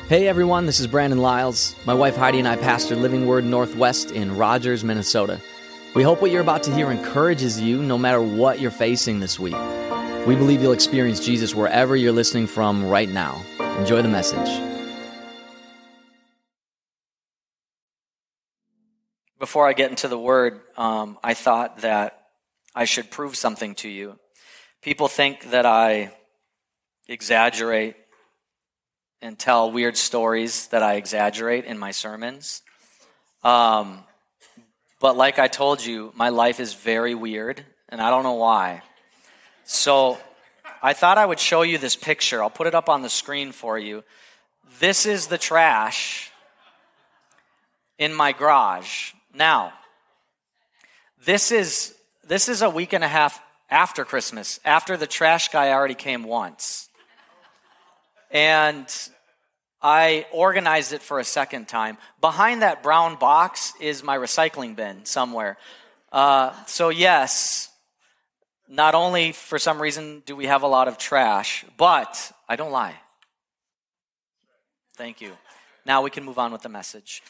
Hey everyone, this is Brandon Lyles. My wife Heidi and I pastor Living Word Northwest in Rogers, Minnesota. We hope what you're about to hear encourages you no matter what you're facing this week. We believe you'll experience Jesus wherever you're listening from right now. Enjoy the message. Before I get into the Word, I thought that I should prove something to you. People think that I exaggerate and tell weird stories that I exaggerate in my sermons. But like I told you, my life is very weird, and I don't know why. So I thought I would show you this picture. I'll put it up on the screen for you. This is the trash in my garage. Now, this is a week and a half after Christmas, after the trash guy already came once. And I organized it for a second time. Behind that brown box is my recycling bin somewhere. So yes, not only for some reason do we have a lot of trash, but I don't lie. Thank you. Now we can move on with the message.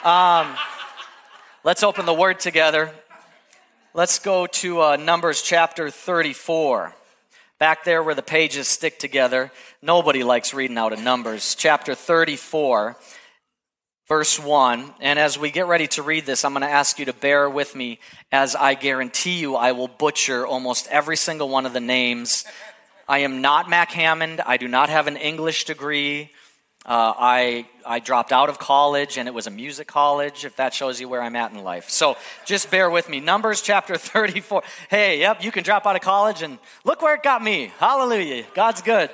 Let's open the Word together. Let's go to Numbers chapter 34. Back there where the pages stick together. Nobody likes reading out of Numbers. Chapter 34, verse 1. And as we get ready to read this, I'm going to ask you to bear with me as I guarantee you I will butcher almost every single one of the names. I am not Mac Hammond. I do not have an English degree. I dropped out of college, and it was a music college, if that shows you where I'm at in life. So just bear with me. Numbers chapter 34. Hey, yep, you can drop out of college, and look where it got me. Hallelujah. God's good.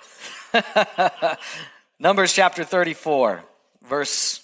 Numbers chapter 34, verse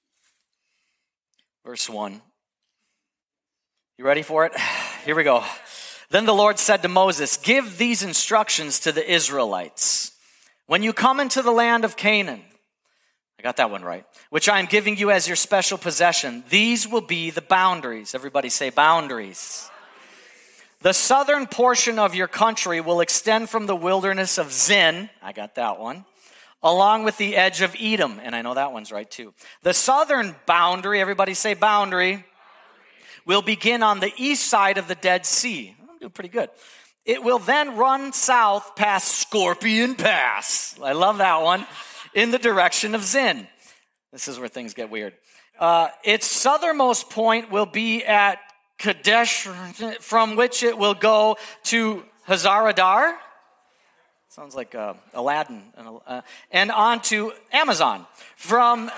1. You ready for it? Here we go. Then the Lord said to Moses, "Give these instructions to the Israelites. When you come into the land of Canaan," I got that one right, "which I am giving you as your special possession, these will be the boundaries." Everybody say boundaries. "The southern portion of your country will extend from the wilderness of Zin," I got that one, "along with the edge of Edom," and I know that one's right too. "The southern boundary," everybody say boundary, "will begin on the east side of the Dead Sea." I'm doing pretty good. "It will then run south past Scorpion Pass," I love that one, "in the direction of Zin." This is where things get weird. "Its southernmost point will be at Kadesh, from which it will go to Hazaradar." Sounds like Aladdin. "And on to Amazon. From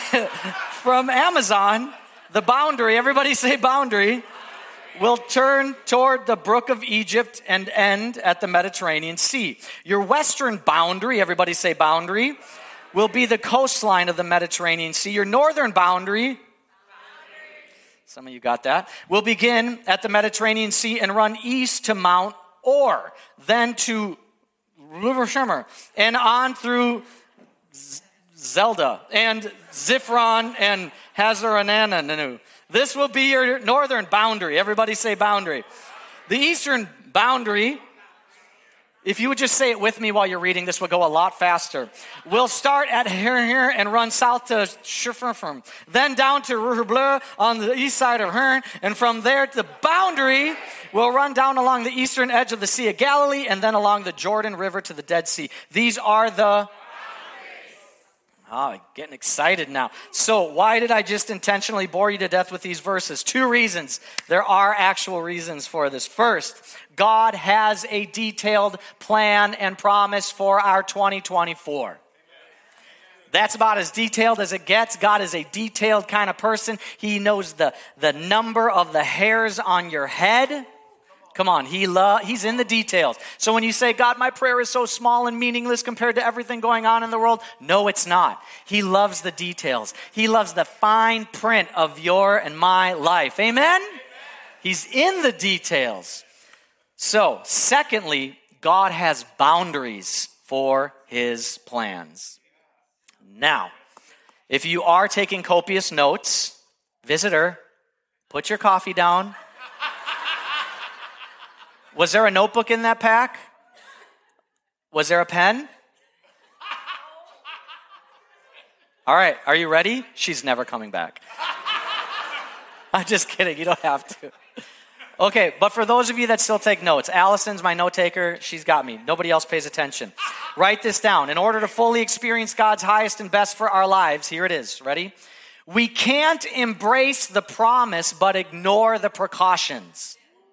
Amazon, the boundary," everybody say boundary, "will turn toward the brook of Egypt and end at the Mediterranean Sea. Your western boundary," everybody say boundary, "will be the coastline of the Mediterranean Sea. Your northern boundary," some of you got that, "will begin at the Mediterranean Sea and run east to Mount Or, then to River Shimmer, and on through Zelda and Ziphron and Hazarananu. This will be your northern boundary." Everybody say boundary. "The eastern boundary," if you would just say it with me while you're reading, this will go a lot faster, "will start at here and run south to Shifrafim, then down to Ruhbleu on the east side of Hern, and from there the boundary will run down along the eastern edge of the Sea of Galilee and then along the Jordan River to the Dead Sea. These are the..." Oh, getting excited now. So why did I just intentionally bore you to death with these verses? 2 reasons. There are actual reasons for this. First, God has a detailed plan and promise for our 2024. That's about as detailed as it gets. God is a detailed kind of person. He knows the number of the hairs on your head. Come on, he's in the details. So when you say, "God, my prayer is so small and meaningless compared to everything going on in the world," no, it's not. He loves the details. He loves the fine print of your and my life. Amen? He's in the details. So, secondly, God has boundaries for his plans. Now, if you are taking copious notes, visitor, put your coffee down. Was there a notebook in that pack? Was there a pen? All right, are you ready? She's never coming back. I'm just kidding. You don't have to. Okay, but for those of you that still take notes, Allison's my note taker. She's got me. Nobody else pays attention. Write this down. In order to fully experience God's highest and best for our lives, here it is. Ready? We can't embrace the promise but ignore the precautions.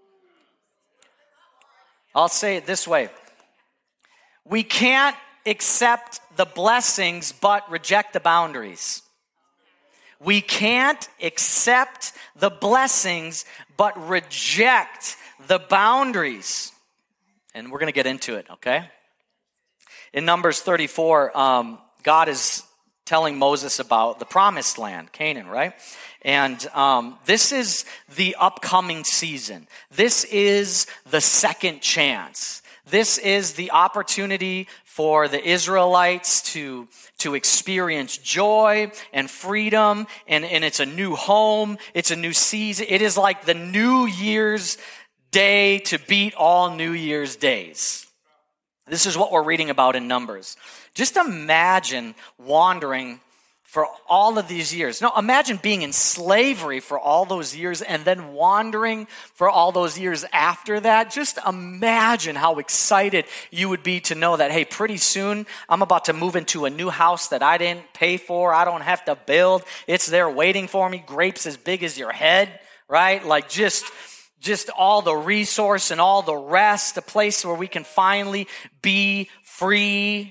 I'll say it this way. We can't accept the blessings but reject the boundaries. We can't accept the blessings but reject the boundaries. And we're going to get into it, okay? In Numbers 34, God is telling Moses about the promised land, Canaan, right? And this is the upcoming season. This is the second chance. This is the opportunity for the Israelites to experience joy and freedom, and it's a new home, it's a new season. It is like the New Year's Day to beat all New Year's days. This is what we're reading about in Numbers. Just imagine wandering for all of these years. No, imagine being in slavery for all those years and then wandering for all those years after that. Just imagine how excited you would be to know that, hey, pretty soon I'm about to move into a new house that I didn't pay for. I don't have to build. It's there waiting for me. Grapes as big as your head, right? Like just all the resource and all the rest, a place where we can finally be free.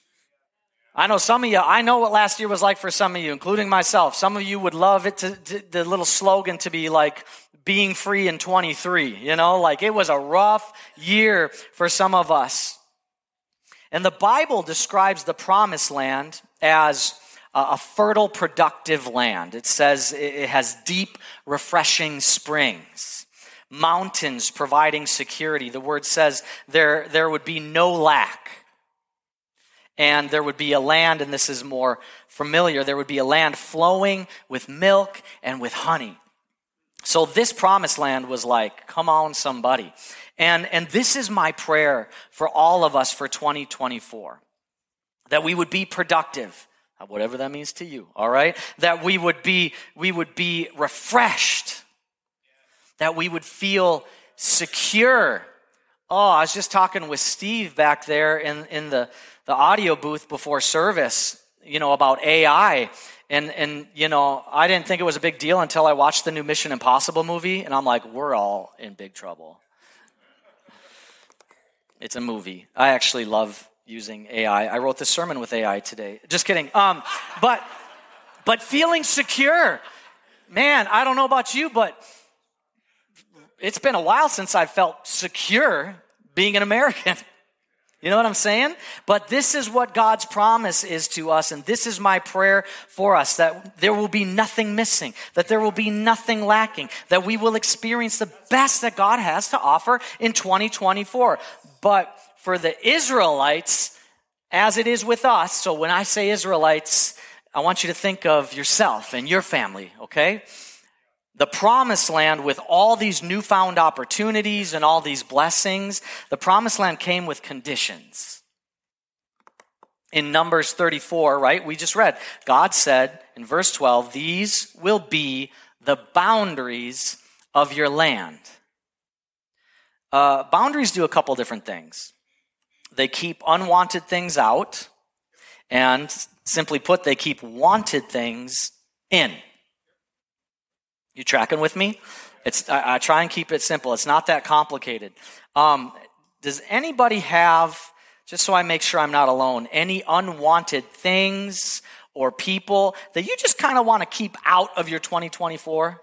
I know some of you, I know what last year was like for some of you, including myself. Some of you would love it the little slogan to be like being free in 23, you know, like it was a rough year for some of us. And the Bible describes the promised land as a fertile, productive land. It says it has deep, refreshing springs, mountains providing security. The word says there would be no lack. And there would be a land, and this is more familiar, there would be a land flowing with milk and with honey. So this promised land was like, come on, somebody. And this is my prayer for all of us for 2024, that we would be productive, whatever that means to you, all right? That we would be refreshed, that we would feel secure. Oh, I was just talking with Steve back there in the audio booth before service, you know, about AI. And you know, I didn't think it was a big deal until I watched the new Mission Impossible movie, and I'm like, we're all in big trouble. It's a movie. I actually love using AI. I wrote this sermon with AI today. Just kidding. But feeling secure. Man, I don't know about you, but it's been a while since I felt secure being an American. You know what I'm saying? But this is what God's promise is to us, and this is my prayer for us, that there will be nothing missing, that there will be nothing lacking, that we will experience the best that God has to offer in 2024. But for the Israelites, as it is with us, so when I say Israelites, I want you to think of yourself and your family, okay? The promised land with all these newfound opportunities and all these blessings, the promised land came with conditions. In Numbers 34, right, we just read, God said in verse 12, these will be the boundaries of your land. Boundaries do a couple different things. They keep unwanted things out, and simply put, they keep wanted things in. You tracking with me? I try and keep it simple. It's not that complicated. Does anybody have, just so I make sure I'm not alone, any unwanted things or people that you just kind of want to keep out of your 2024?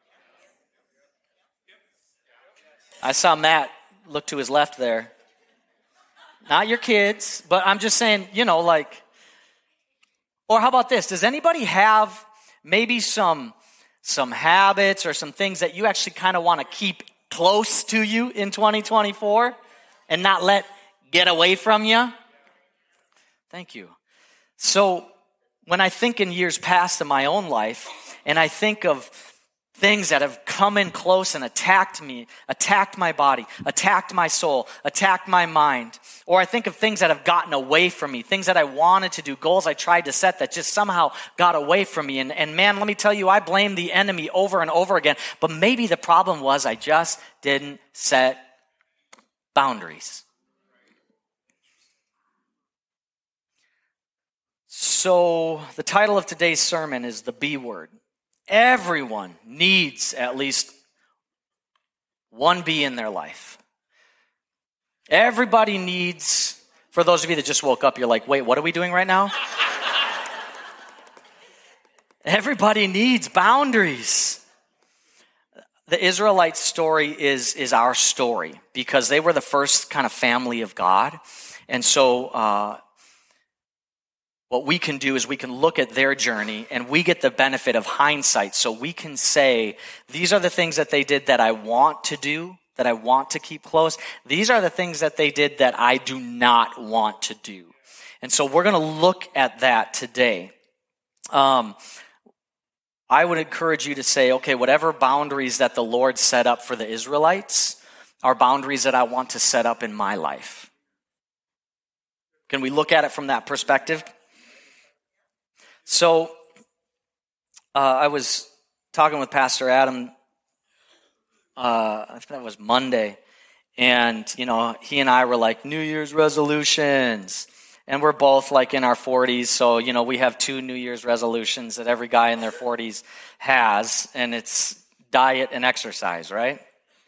I saw Matt look to his left there. Not your kids, but I'm just saying, you know, like, or how about this? Does anybody have maybe some habits or some things that you actually kind of want to keep close to you in 2024 and not let get away from you? Thank you. So when I think in years past in my own life, and I think of things that have come in close and attacked me, attacked my body, attacked my soul, attacked my mind. Or I think of things that have gotten away from me, things that I wanted to do, goals I tried to set that just somehow got away from me. And man, let me tell you, I blame the enemy over and over again. But maybe the problem was I just didn't set boundaries. So the title of today's sermon is the B word. Everyone needs at least one B in their life. Everybody needs, for those of you that just woke up, you're like, wait, what are we doing right now? Everybody needs boundaries. The Israelite story is our story because they were the first kind of family of God. And so what we can do is we can look at their journey and we get the benefit of hindsight. So we can say, these are the things that they did that I want to do, that I want to keep close. These are the things that they did that I do not want to do. And so we're going to look at that today. I would encourage you to say, okay, whatever boundaries that the Lord set up for the Israelites are boundaries that I want to set up in my life. Can we look at it from that perspective? So, I was talking with Pastor Adam, I think that was Monday, and, he and I were like, New Year's resolutions, and we're both like in our 40s, so, we have 2 New Year's resolutions that every guy in their 40s has, and it's diet and exercise, right?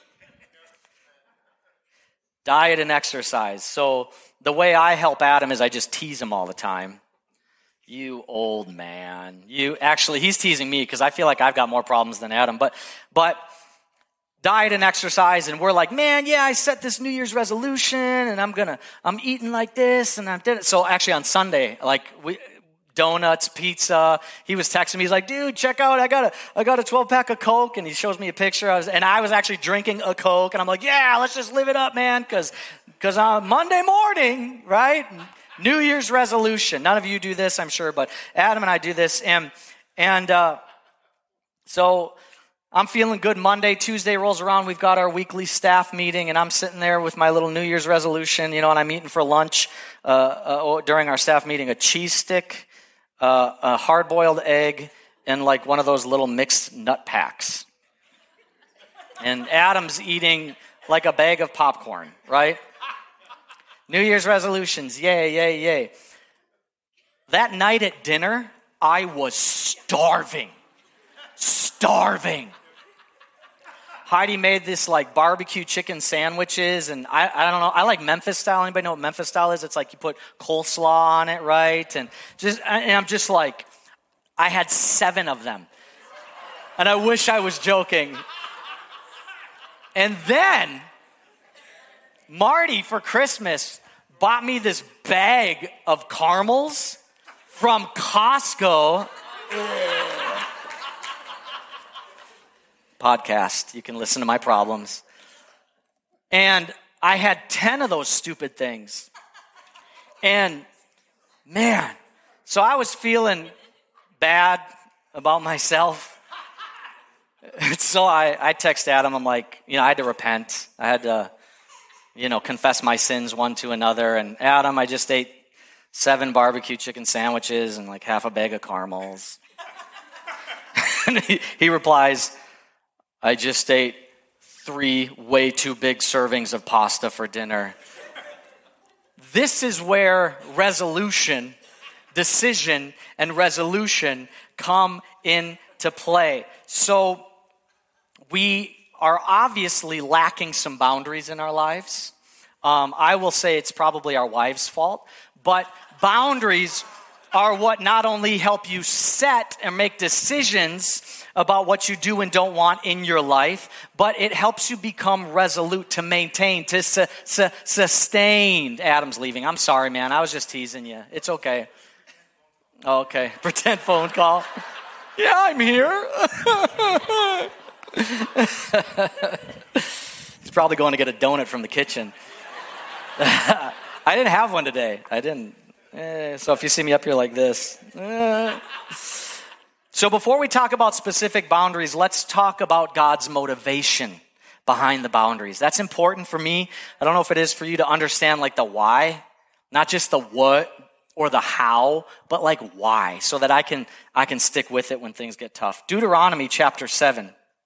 Diet and exercise. So, the way I help Adam is I just tease him all the time. You old man. He's teasing me because I feel like I've got more problems than Adam. But diet and exercise, and we're like, man, yeah, I set this New Year's resolution, and I'm eating like this, and I did it. So actually on Sunday, donuts, pizza. He was texting me. He's like, dude, check out, I got a 12-pack of Coke, and he shows me a picture. I was actually drinking a Coke, and I'm like, yeah, let's just live it up, man, because Monday morning, right? New Year's resolution. None of you do this, I'm sure, but Adam and I do this. So I'm feeling good. Monday, Tuesday rolls around. We've got our weekly staff meeting, and I'm sitting there with my little New Year's resolution, and I'm eating for lunch during our staff meeting a cheese stick, a hard-boiled egg, and like one of those little mixed nut packs. And Adam's eating like a bag of popcorn, right? New Year's resolutions, yay, yay, yay. That night at dinner, I was starving. Heidi made this like barbecue chicken sandwiches, and I don't know, I like Memphis style. Anybody know what Memphis style is? It's like you put coleslaw on it, right? And I'm just like, I had 7 of them. And I wish I was joking. And then Marty, for Christmas, bought me this bag of caramels from Costco. Podcast, you can listen to my problems. And I had 10 of those stupid things. And man, so I was feeling bad about myself. So I text Adam, I'm like, I had to repent. I had to confess my sins one to another. And Adam, I just ate 7 barbecue chicken sandwiches and like half a bag of caramels. And he replies, I just ate 3 way too big servings of pasta for dinner. This is where decision and resolution come into play. So we are obviously lacking some boundaries in our lives. I will say it's probably our wives' fault, but boundaries are what not only help you set and make decisions about what you do and don't want in your life, but it helps you become resolute, to maintain, to sustain. Adam's leaving. I'm sorry, man. I was just teasing you. It's okay. Okay. Pretend phone call. Yeah, I'm here. He's probably going to get a donut from the kitchen. I didn't have one today. I didn't. So if you see me up here like this. So before we talk about specific boundaries, let's talk about God's motivation behind the boundaries. That's important for me. I don't know if it is for you to understand like the why, not just the what or the how, but like why, so that I can stick with it when things get tough. Deuteronomy chapter 7.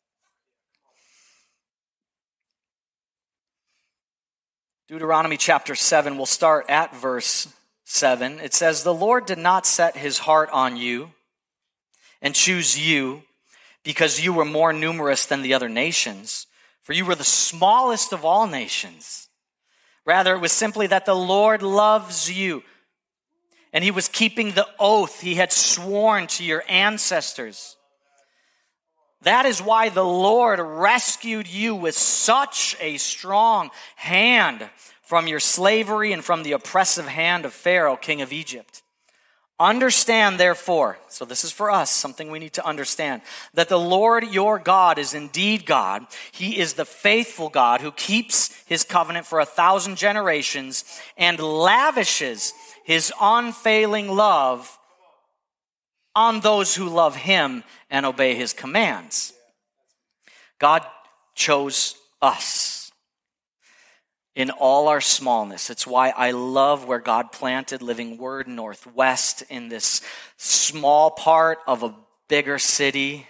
Deuteronomy chapter 7, we'll start at verse 7. It says, "The Lord did not set his heart on you and choose you because you were more numerous than the other nations, for you were the smallest of all nations. Rather, it was simply that the Lord loves you, and he was keeping the oath he had sworn to your ancestors. That is why the Lord rescued you with such a strong hand from your slavery and from the oppressive hand of Pharaoh, king of Egypt. Understand, therefore," so this is for us, something we need to understand, "that the Lord your God is indeed God. He is the faithful God who keeps his covenant for 1,000 generations and lavishes his unfailing love on those who love him and obey his commands." God chose us in all our smallness. It's why I love where God planted Living Word Northwest, in this small part of a bigger city.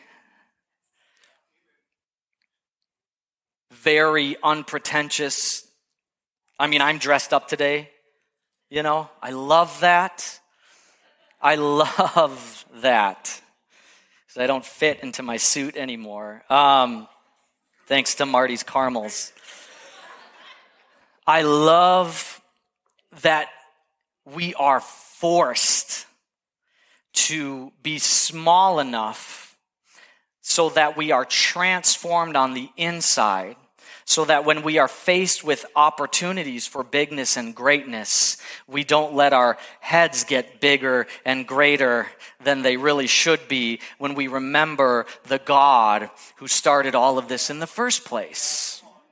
Very unpretentious. I mean, I'm dressed up today. You know, I love that. I love that. Because I don't fit into my suit anymore. Thanks to Marty's caramels. I love that we are forced to be small enough so that we are transformed on the inside, so that when we are faced with opportunities for bigness and greatness, we don't let our heads get bigger and greater than they really should be when we remember the God who started all of this in the first place.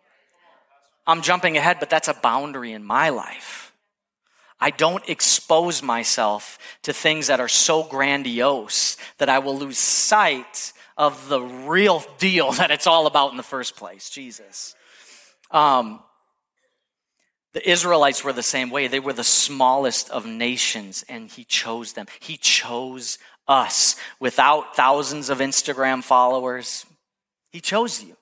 I'm jumping ahead, but that's a boundary in my life. I don't expose myself to things that are so grandiose that I will lose sight of the real deal that it's all about in the first place, Jesus. The Israelites were the same way. They were the smallest of nations, and he chose them. He chose us without thousands of Instagram followers. He chose you,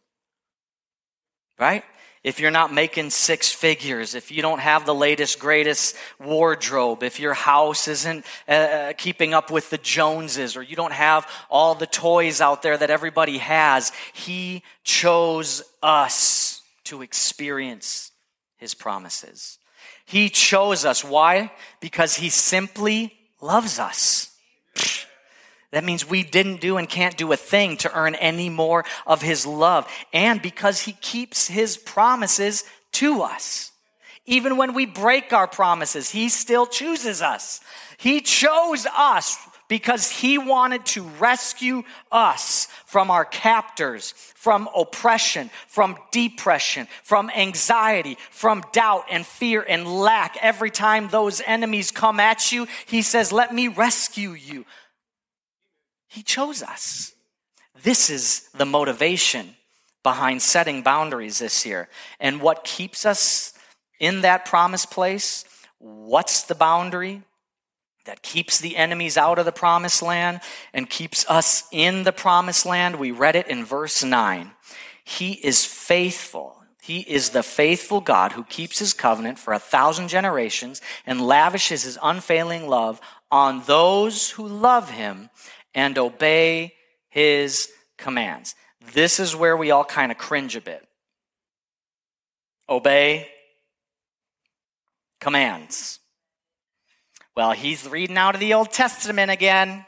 right? If you're not making six figures, if you don't have the latest, greatest wardrobe, if your house isn't keeping up with the Joneses, or you don't have all the toys out there that everybody has, he chose us to experience his promises. He chose us. Why? Because he simply loves us. That means we didn't do and can't do a thing to earn any more of his love. And because he keeps his promises to us. Even when we break our promises, he still chooses us. He chose us because he wanted to rescue us from our captors, from oppression, from depression, from anxiety, from doubt and fear and lack. Every time those enemies come at you, he says, "Let me rescue you." He chose us. This is the motivation behind setting boundaries this year. And what keeps us in that promised place? What's the boundary that keeps the enemies out of the promised land and keeps us in the promised land? We read it in verse 9. He is faithful. He is the faithful God who keeps his covenant for 1,000 generations and lavishes his unfailing love on those who love him and obey his commands. This is where we all kind of cringe a bit. Obey commands. Well, he's reading out of the Old Testament again.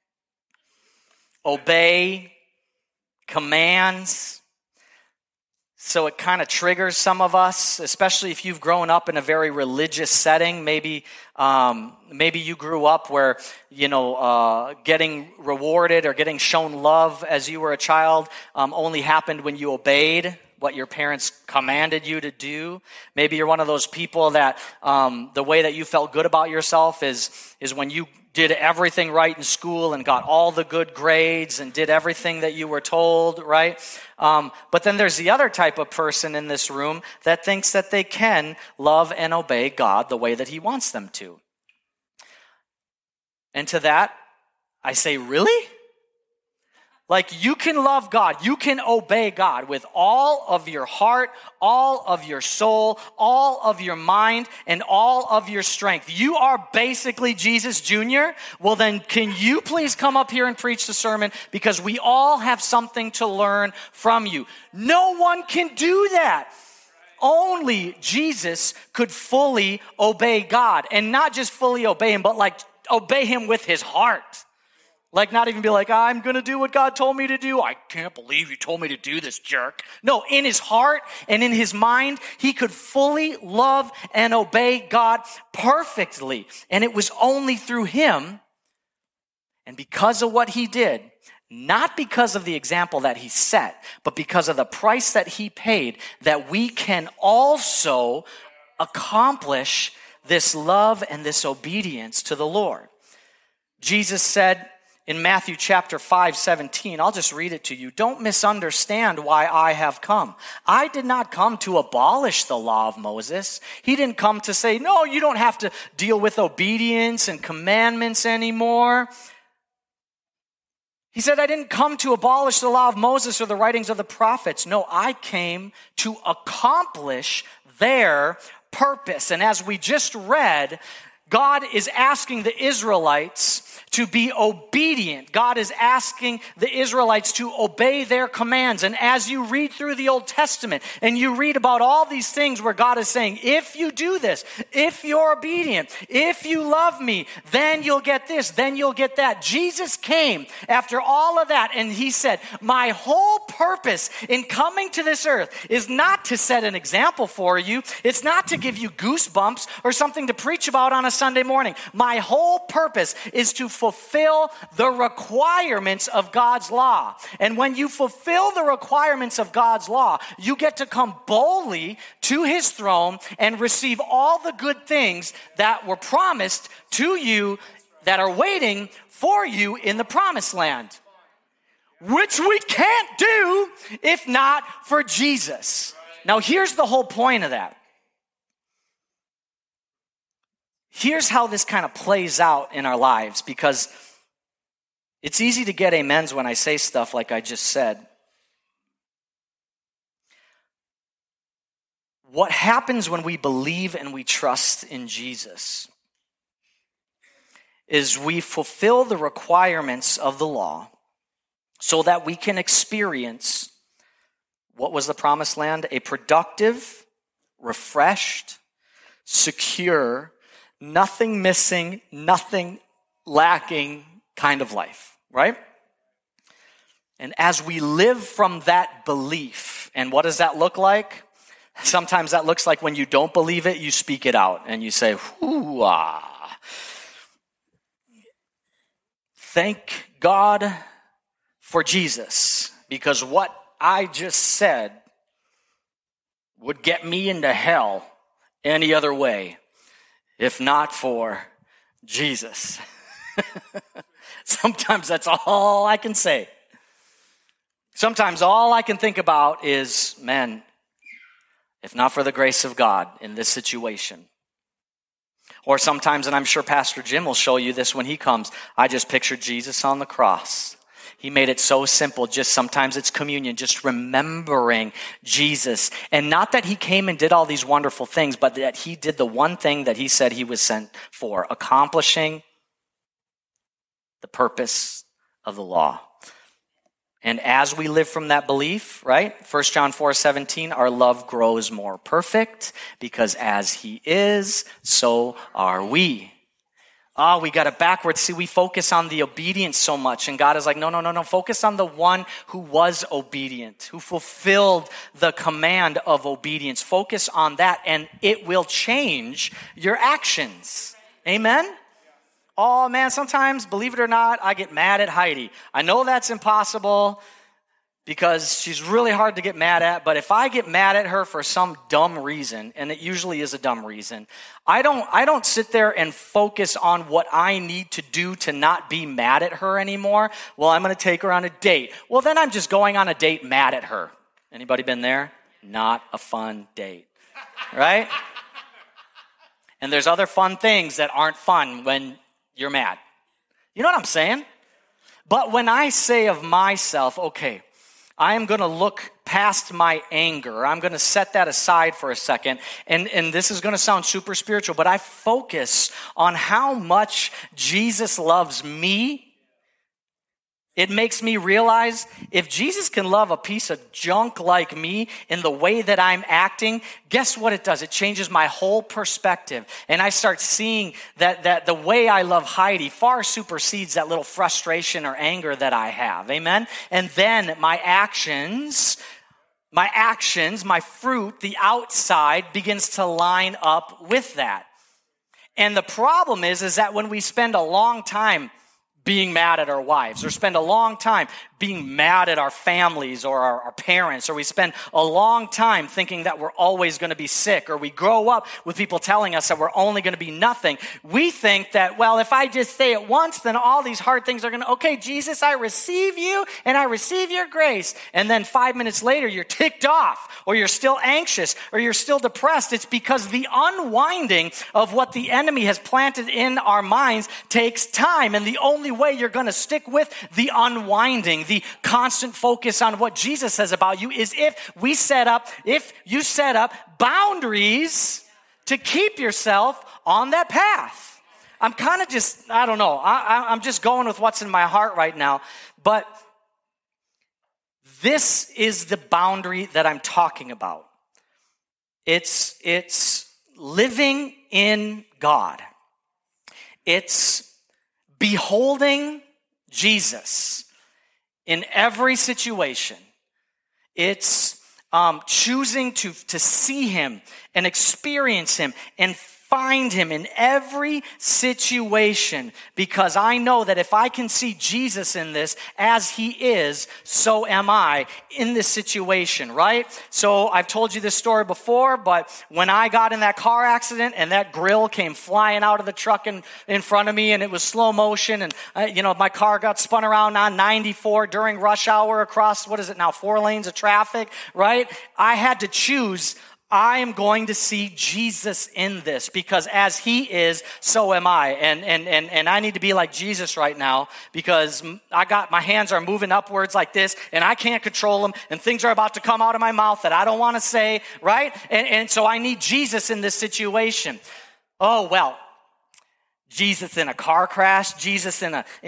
Obey commands. So it kind of triggers some of us, especially if you've grown up in a very religious setting. Maybe you grew up where, getting rewarded or getting shown love as you were a child only happened when you obeyed what your parents commanded you to do. Maybe you're one of those people that the way that you felt good about yourself is when you did everything right in school and got all the good grades and did everything that you were told, right? But then there's the other type of person in this room that thinks that they can love and obey God the way that he wants them to. And to that, I say, really? Like, you can love God, you can obey God with all of your heart, all of your soul, all of your mind, and all of your strength. You are basically Jesus Jr. Well, then can you please come up here and preach the sermon, because we all have something to learn from you. No one can do that. Only Jesus could fully obey God, and not just fully obey him, but like obey him with his heart. Like, not even be like, I'm going to do what God told me to do. I can't believe you told me to do this, jerk. No, in his heart and in his mind, he could fully love and obey God perfectly. And it was only through him, and because of what he did, not because of the example that he set, but because of the price that he paid, that we can also accomplish this love and this obedience to the Lord. Jesus said, in Matthew chapter 5:17, I'll just read it to you. Don't misunderstand why I have come. I did not come to abolish the law of Moses. He didn't come to say, no, you don't have to deal with obedience and commandments anymore. He said, I didn't come to abolish the law of Moses or the writings of the prophets. No, I came to accomplish their purpose. And as we just read, God is asking the Israelites to be obedient. God is asking the Israelites to obey their commands. And as you read through the Old Testament and you read about all these things where God is saying, if you do this, if you're obedient, if you love me, then you'll get this, then you'll get that. Jesus came after all of that, and he said, my whole purpose in coming to this earth is not to set an example for you. It's not to give you goosebumps or something to preach about on a Sunday morning. My whole purpose is to fulfill the requirements of God's law. And when you fulfill the requirements of God's law, you get to come boldly to his throne and receive all the good things that were promised to you, that are waiting for you in the promised land, which we can't do if not for Jesus. Now, here's the whole point of that. Here's how this kind of plays out in our lives, because it's easy to get amens when I say stuff like I just said. What happens when we believe and we trust in Jesus is we fulfill the requirements of the law so that we can experience, what was the promised land? A productive, refreshed, secure, nothing missing, nothing lacking kind of life, right? And as we live from that belief, and what does that look like? Sometimes that looks like when you don't believe it, you speak it out and you say, hoo-ah. Thank God for Jesus, because what I just said would get me into hell any other way if not for Jesus. Sometimes that's all I can say. Sometimes all I can think about is, man, if not for the grace of God in this situation. Or sometimes, and I'm sure Pastor Jim will show you this when he comes, I just picture Jesus on the cross. He made it so simple. Just sometimes it's communion, just remembering Jesus. And not that he came and did all these wonderful things, but that he did the one thing that he said he was sent for, accomplishing the purpose of the law. And as we live from that belief, right? 1 John 4:17, our love grows more perfect, because as he is, so are we. Oh, we got it backwards. See, we focus on the obedience so much. And God is like, no. Focus on the one who was obedient, who fulfilled the command of obedience. Focus on that, and it will change your actions. Amen? Oh, man, sometimes, believe it or not, I get mad at Heidi. I know that's impossible. because she's really hard to get mad at. But if I get mad at her for some dumb reason, and it usually is a dumb reason, I don't sit there and focus on what I need to do to not be mad at her anymore. Well, I'm going to take her on a date. Well, then I'm just going on a date mad at her. Anybody been there? Not a fun date, right? And there's other fun things that aren't fun when you're mad. You know what I'm saying? But when I say of myself, okay, I am going to look past my anger. I'm going to set that aside for a second. And this is going to sound super spiritual, but I focus on how much Jesus loves me. It makes me realize if Jesus can love a piece of junk like me in the way that I'm acting, guess what it does? It changes my whole perspective. And I start seeing that the way I love Heidi far supersedes that little frustration or anger that I have. Amen? And then my actions, my fruit, the outside begins to line up with that. And the problem is that when we spend a long time being mad at our wives, or spend a long time being mad at our families or our parents, or we spend a long time thinking that we're always going to be sick, or we grow up with people telling us that we're only going to be nothing. We think that, well, if I just say it once, then all these hard things are going to, okay, Jesus, I receive you and I receive your grace. And then 5 minutes later, you're ticked off, or you're still anxious, or you're still depressed. It's because the unwinding of what the enemy has planted in our minds takes time. And the only way you're going to stick with the unwinding, the constant focus on what Jesus says about you, is if you set up boundaries to keep yourself on that path. I'm kind of just, I don't know. I'm just going with what's in my heart right now. But this is the boundary that I'm talking about. It's living in God. It's beholding Jesus in every situation. It's choosing to see him and experience him and find him in every situation, because I know that if I can see Jesus in this as he is, so am I in this situation, right? So I've told you this story before, but when I got in that car accident and that grill came flying out of the truck in front of me, and it was slow motion, and my car got spun around on 94 during rush hour across, 4 lanes of traffic, right? I had to choose, I am going to see Jesus in this, because as he is, so am I. And I need to be like Jesus right now, because my hands are moving upwards like this, and I can't control them, and things are about to come out of my mouth that I don't want to say, right? And so I need Jesus in this situation. Oh, well, Jesus in a car crash, Jesus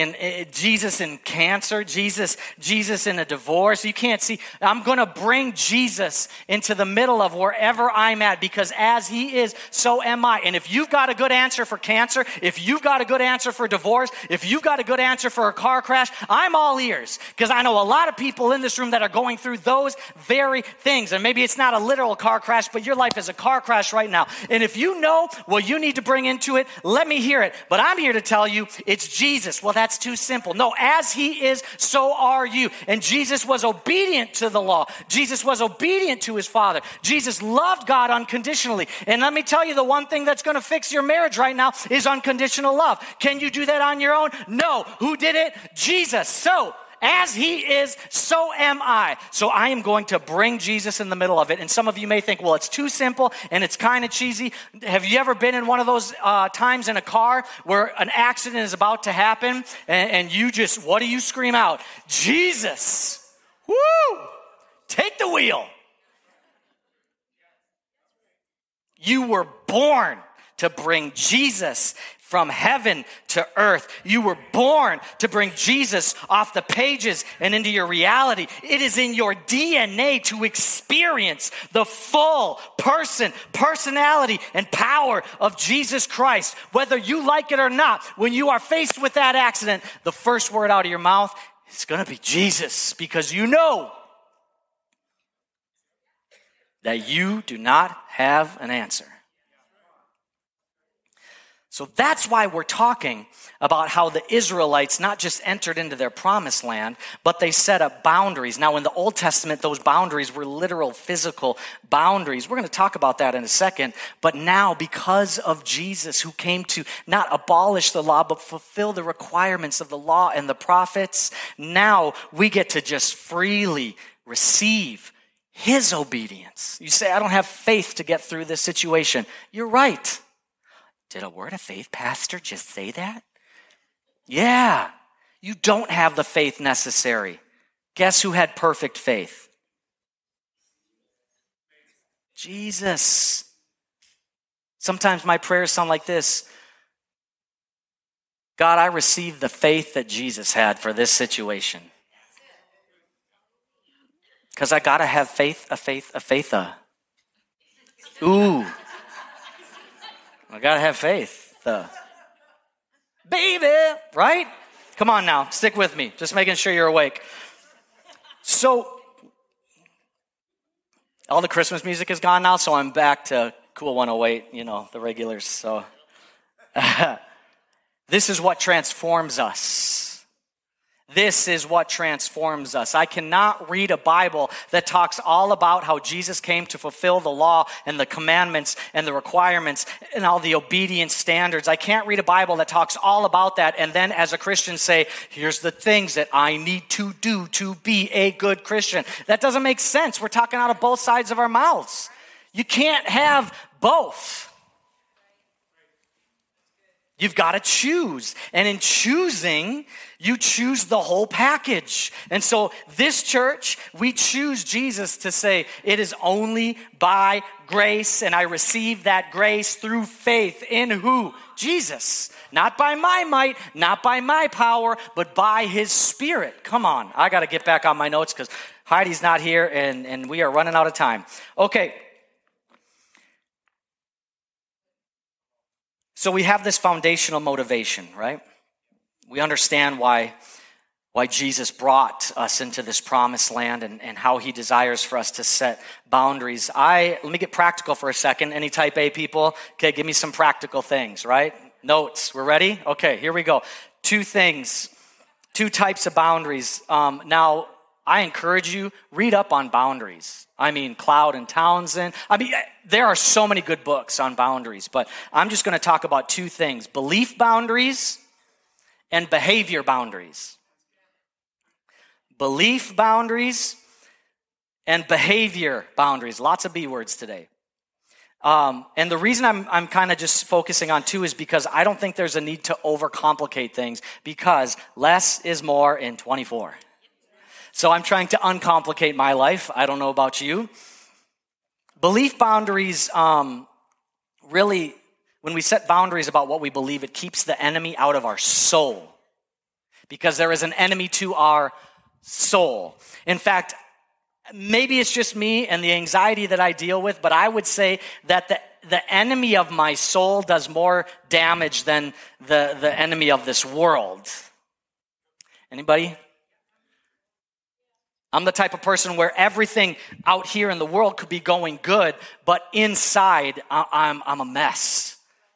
in cancer, Jesus in a divorce. You can't see. I'm going to bring Jesus into the middle of wherever I'm at, because as he is, so am I. And if you've got a good answer for cancer, if you've got a good answer for divorce, if you've got a good answer for a car crash, I'm all ears, because I know a lot of people in this room that are going through those very things. And maybe it's not a literal car crash, but your life is a car crash right now. And if you know what you need to bring into it, let me hear it. But I'm here to tell you it's Jesus. Well, that's too simple. No, as he is, so are you. And Jesus was obedient to the law. Jesus was obedient to his Father. Jesus loved God unconditionally. And let me tell you, the one thing that's going to fix your marriage right now is unconditional love. Can you do that on your own? No. Who did it? Jesus. So, as he is, so am I. So I am going to bring Jesus in the middle of it. And some of you may think, well, it's too simple and it's kind of cheesy. Have you ever been in one of those times in a car where an accident is about to happen and you just, what do you scream out? Jesus. Woo! Take the wheel. You were born to bring Jesus from heaven to earth. You were born to bring Jesus off the pages and into your reality. It is in your DNA to experience the full personality, and power of Jesus Christ. Whether you like it or not, when you are faced with that accident, the first word out of your mouth is going to be Jesus, because you know that you do not have an answer. So that's why we're talking about how the Israelites not just entered into their promised land, but they set up boundaries. Now, in the Old Testament, those boundaries were literal physical boundaries. We're going to talk about that in a second. But now, because of Jesus, who came to not abolish the law, but fulfill the requirements of the law and the prophets, now we get to just freely receive his obedience. You say, I don't have faith to get through this situation. You're right. Did a word of faith pastor just say that? Yeah. You don't have the faith necessary. Guess who had perfect faith? Jesus. Sometimes my prayers sound like this. God, I receive the faith that Jesus had for this situation. Because I got to have faith. Ooh. I got to have faith. Baby, right? Come on now, stick with me. Just making sure you're awake. So, all the Christmas music is gone now, so I'm back to Cool 108, the regulars. So, this is what transforms us. This is what transforms us. I cannot read a Bible that talks all about how Jesus came to fulfill the law and the commandments and the requirements and all the obedience standards. I can't read a Bible that talks all about that and then as a Christian say, here's the things that I need to do to be a good Christian. That doesn't make sense. We're talking out of both sides of our mouths. You can't have both. You've got to choose. And in choosing, you choose the whole package. And so this church, we choose Jesus to say, it is only by grace, and I receive that grace through faith in who? Jesus. Not by my might, not by my power, but by his Spirit. Come on, I got to get back on my notes because Heidi's not here and we are running out of time. Okay. So we have this foundational motivation, right? We understand why Jesus brought us into this promised land and how he desires for us to set boundaries. Let me get practical for a second. Any type A people? Okay, give me some practical things, right? Notes, we're ready? Okay, here we go. 2 things, 2 types of boundaries. Now, I encourage you, read up on boundaries. Cloud and Townsend. There are so many good books on boundaries, but I'm just going to talk about 2 things. Belief boundaries and behavior boundaries. Belief boundaries and behavior boundaries. Lots of B words today. And the reason I'm kind of just focusing on 2 is because I don't think there's a need to overcomplicate things because less is more in 24. So I'm trying to uncomplicate my life. I don't know about you. Belief boundaries, really, when we set boundaries about what we believe, it keeps the enemy out of our soul. Because there is an enemy to our soul. In fact, maybe it's just me and the anxiety that I deal with, but I would say that the enemy of my soul does more damage than the enemy of this world. Anybody? I'm the type of person where everything out here in the world could be going good, but inside I'm a mess.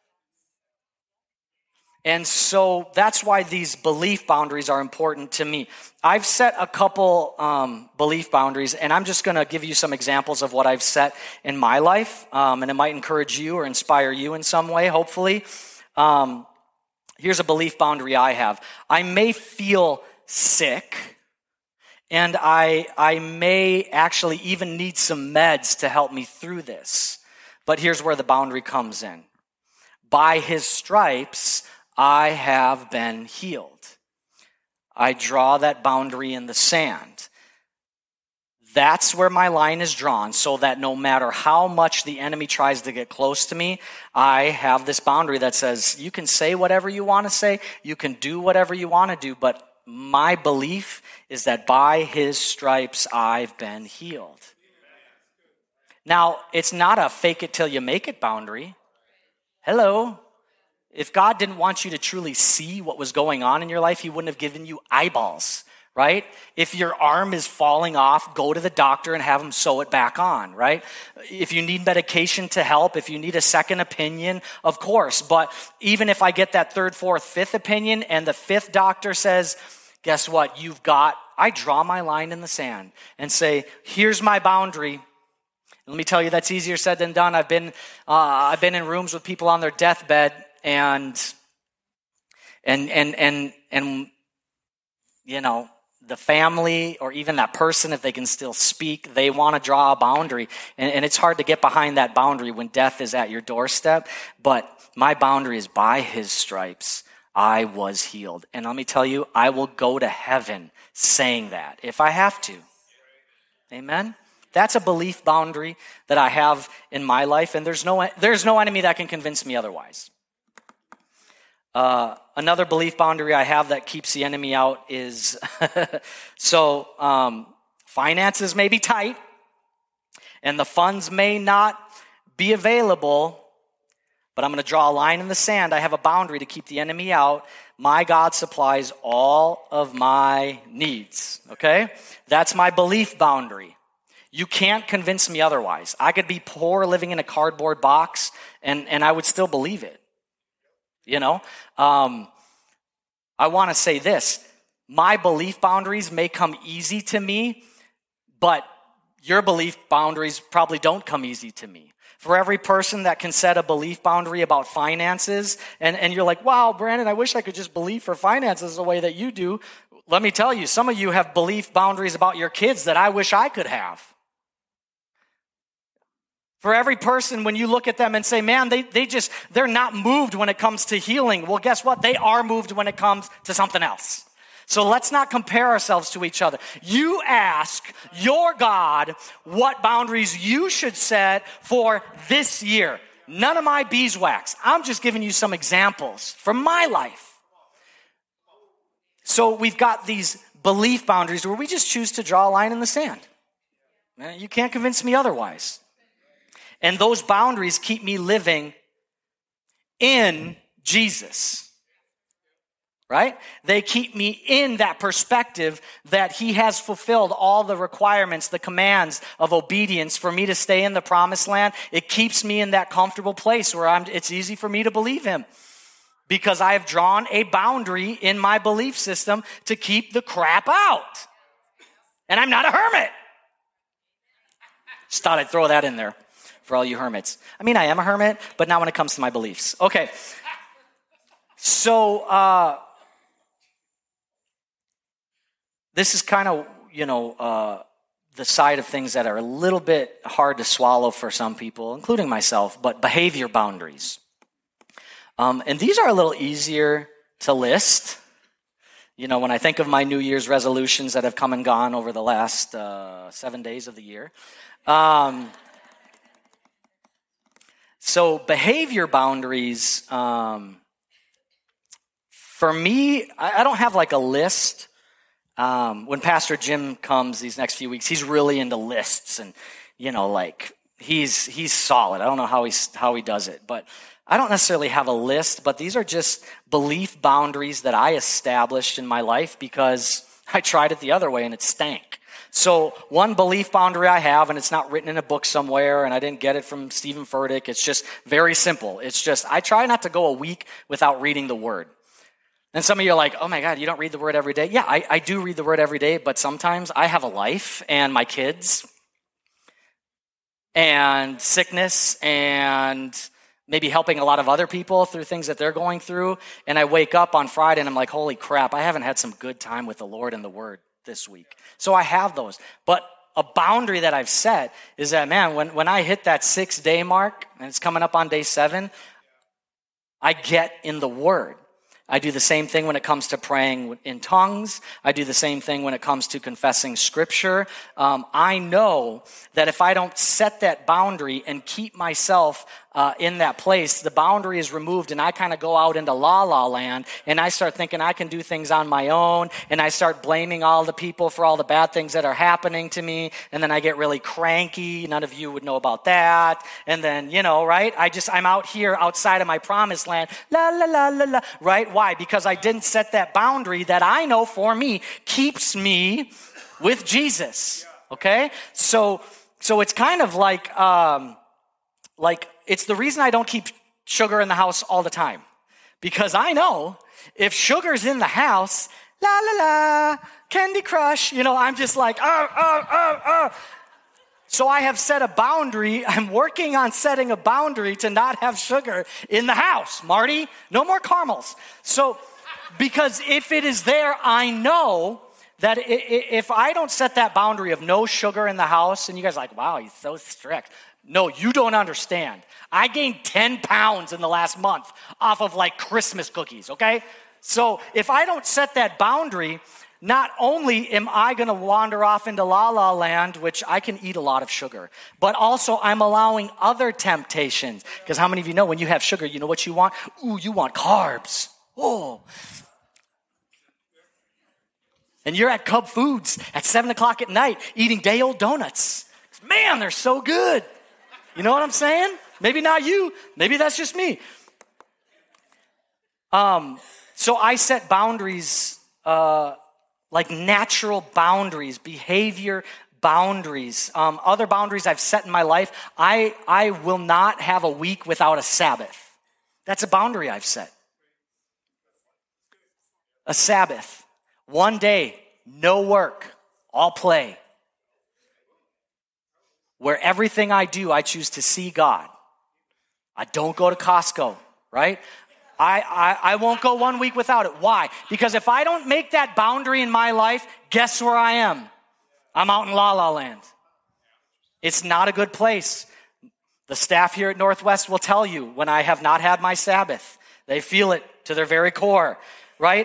And so that's why these belief boundaries are important to me. I've set a couple belief boundaries, and I'm just going to give you some examples of what I've set in my life, and it might encourage you or inspire you in some way, hopefully. Here's a belief boundary I have. I may feel sick, and I may actually even need some meds to help me through this. But here's where the boundary comes in. By his stripes, I have been healed. I draw that boundary in the sand. That's where my line is drawn so that no matter how much the enemy tries to get close to me, I have this boundary that says, you can say whatever you want to say, you can do whatever you want to do, but my belief is that by his stripes I've been healed. Now, it's not a fake it till you make it boundary. Hello. If God didn't want you to truly see what was going on in your life, he wouldn't have given you eyeballs, right? If your arm is falling off, go to the doctor and have them sew it back on, right? If you need medication to help, if you need a second opinion, of course. But even if I get that third, fourth, fifth opinion and the fifth doctor says, guess what? I draw my line in the sand and say, here's my boundary. Let me tell you, that's easier said than done. I've been in rooms with people on their deathbed and you know, the family or even that person, if they can still speak, they want to draw a boundary. And it's hard to get behind that boundary when death is at your doorstep. But my boundary is by his stripes, I was healed. And let me tell you, I will go to heaven saying that if I have to. Amen? That's a belief boundary that I have in my life. And there's no enemy that can convince me otherwise. Another belief boundary I have that keeps the enemy out is, finances may be tight and the funds may not be available, but I'm going to draw a line in the sand. I have a boundary to keep the enemy out. My God supplies all of my needs, okay? That's my belief boundary. You can't convince me otherwise. I could be poor living in a cardboard box and I would still believe it. You know, I want to say this. My belief boundaries may come easy to me, but your belief boundaries probably don't come easy to me. For every person that can set a belief boundary about finances, and you're like, wow, Brandon, I wish I could just believe for finances the way that you do. Let me tell you, some of you have belief boundaries about your kids that I wish I could have. For every person, when you look at them and say, man, they're not moved when it comes to healing. Well, guess what? They are moved when it comes to something else. So let's not compare ourselves to each other. You ask your God what boundaries you should set for this year. None of my beeswax. I'm just giving you some examples from my life. So we've got these belief boundaries where we just choose to draw a line in the sand. You can't convince me otherwise. And those boundaries keep me living in Jesus, right? They keep me in that perspective that he has fulfilled all the requirements, the commands of obedience for me to stay in the promised land. It keeps me in that comfortable place where it's easy for me to believe him because I have drawn a boundary in my belief system to keep the crap out. And I'm not a hermit. Just thought I'd throw that in there. For all you hermits. I mean, I am a hermit, but not when it comes to my beliefs. Okay. So, this is kind of, the side of things that are a little bit hard to swallow for some people, including myself, but behavior boundaries. And these are a little easier to list. You know, when I think of my New Year's resolutions that have come and gone over the last 7 days of the year. So behavior boundaries, for me, I don't have like a list. When Pastor Jim comes these next few weeks, he's really into lists and, he's solid. I don't know how he does it, but I don't necessarily have a list, but these are just belief boundaries that I established in my life because I tried it the other way and it stank. So one belief boundary I have, and it's not written in a book somewhere, and I didn't get it from Stephen Furtick. It's just very simple. It's just, I try not to go a week without reading the Word. And some of you are like, oh my God, you don't read the Word every day? Yeah, I do read the Word every day, but sometimes I have a life and my kids and sickness and maybe helping a lot of other people through things that they're going through. And I wake up on Friday and I'm like, holy crap, I haven't had some good time with the Lord and the Word this week. So I have those. But a boundary that I've set is that, man, when I hit that 6-day mark, and it's coming up on day 7, I get in the Word. I do the same thing when it comes to praying in tongues. I do the same thing when it comes to confessing Scripture. I know that if I don't set that boundary and keep myself in that place, the boundary is removed and I kind of go out into la la land and I start thinking I can do things on my own and I start blaming all the people for all the bad things that are happening to me, and then I get really cranky. None of you would know about that. And then, right? I'm out here outside of my promised land, la la la la la, right? Why? Because I didn't set that boundary that I know for me keeps me with Jesus. Okay? So it's kind of like it's the reason I don't keep sugar in the house all the time. Because I know if sugar's in the house, la la la, Candy Crush, I'm just like, So I have set a boundary. I'm working on setting a boundary to not have sugar in the house. Marty, no more caramels. So, because if it is there, I know that if I don't set that boundary of no sugar in the house, and you guys are like, wow, he's so strict. No, you don't understand. I gained 10 pounds in the last month off of like Christmas cookies, okay? So if I don't set that boundary, not only am I going to wander off into la la land, which I can eat a lot of sugar, but also I'm allowing other temptations. Because how many of you know when you have sugar, you know what you want? Ooh, you want carbs. Oh. And you're at Cub Foods at 7 o'clock at night eating day-old donuts. Man, they're so good. You know what I'm saying? Maybe not you. Maybe that's just me. So I set boundaries, like natural boundaries, behavior boundaries. Other boundaries I've set in my life. I will not have a week without a Sabbath. That's a boundary I've set. A Sabbath. One day, no work, all play. Where everything I do, I choose to see God. I don't go to Costco, right? I won't go 1 week without it. Why? Because if I don't make that boundary in my life, guess where I am? I'm out in La La Land. It's not a good place. The staff here at Northwest will tell you when I have not had my Sabbath. They feel it to their very core, right?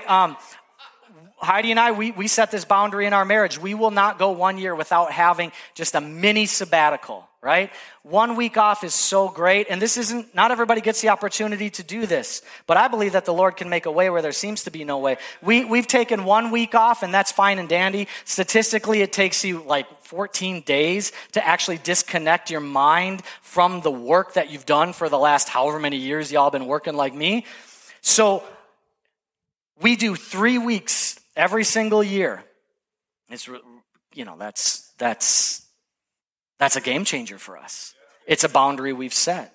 Heidi and I, we set this boundary in our marriage. We will not go 1 year without having just a mini sabbatical, right? 1 week off is so great. And not everybody gets the opportunity to do this. But I believe that the Lord can make a way where there seems to be no way. We've taken 1 week off, and that's fine and dandy. Statistically, it takes you like 14 days to actually disconnect your mind from the work that you've done for the last however many years y'all been working like me. So we do 3 weeks every single year. It's, that's a game changer for us. It's a boundary we've set.